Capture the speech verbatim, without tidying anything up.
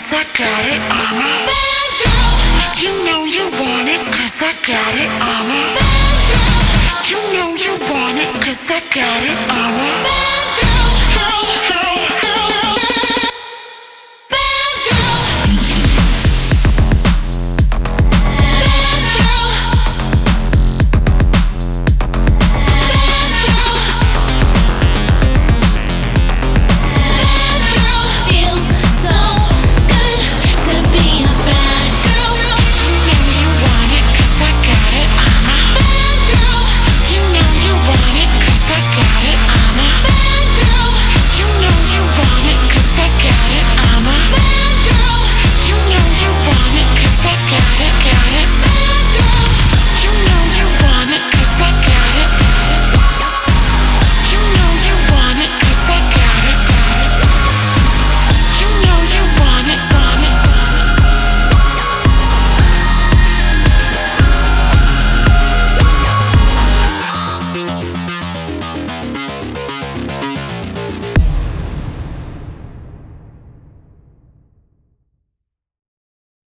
cause I got it, I'm a bad girl. You know you want it, cause I got it, I'm a bad girl. You know you want it, cause I got it, I'm a bad girl.